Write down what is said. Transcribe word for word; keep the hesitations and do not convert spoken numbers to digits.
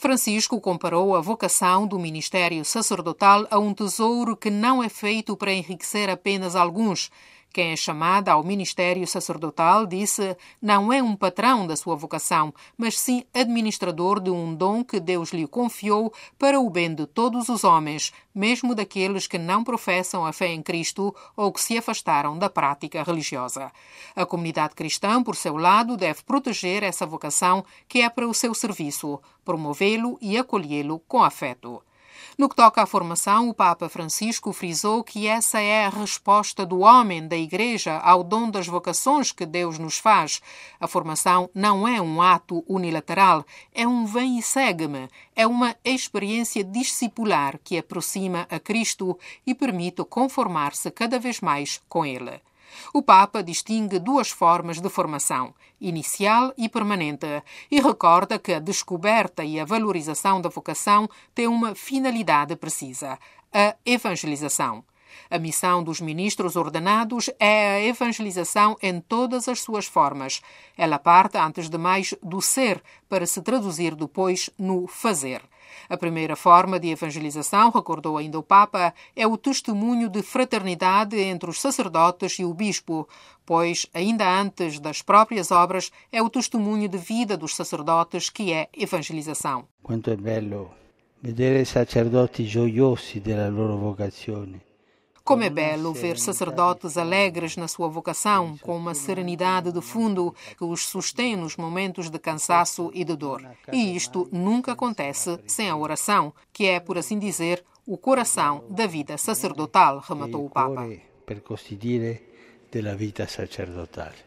Francisco comparou a vocação do ministério sacerdotal a um tesouro que não é feito para enriquecer apenas alguns. Quem é chamado ao ministério sacerdotal, disse, não é um patrão da sua vocação, mas sim administrador de um dom que Deus lhe confiou para o bem de todos os homens, mesmo daqueles que não professam a fé em Cristo ou que se afastaram da prática religiosa. A comunidade cristã, por seu lado, deve proteger essa vocação que é para o seu serviço, promovê-lo e acolhê-lo com afeto. No que toca à formação, o Papa Francisco frisou que essa é a resposta do homem, da Igreja, ao dom das vocações que Deus nos faz. A formação não é um ato unilateral, é um vem e segue-me, é uma experiência discipular que aproxima a Cristo e permite conformar-se cada vez mais com Ele. O Papa distingue duas formas de formação, inicial e permanente, e recorda que a descoberta e a valorização da vocação têm uma finalidade precisa, a evangelização. A missão dos ministros ordenados é a evangelização em todas as suas formas. Ela parte, antes de mais, do ser, para se traduzir depois no fazer. A primeira forma de evangelização, recordou ainda o Papa, é o testemunho de fraternidade entre os sacerdotes e o bispo, pois, ainda antes das próprias obras, é o testemunho de vida dos sacerdotes que é evangelização. Quanto é bello vedere sacerdoti gioiosi della loro vocazione. Como é belo ver sacerdotes alegres na sua vocação, com uma serenidade de fundo que os sustém nos momentos de cansaço e de dor. E isto nunca acontece sem a oração, que é, por assim dizer, o coração da vida sacerdotal, rematou o Papa. Per così dire, della vita sacerdotal.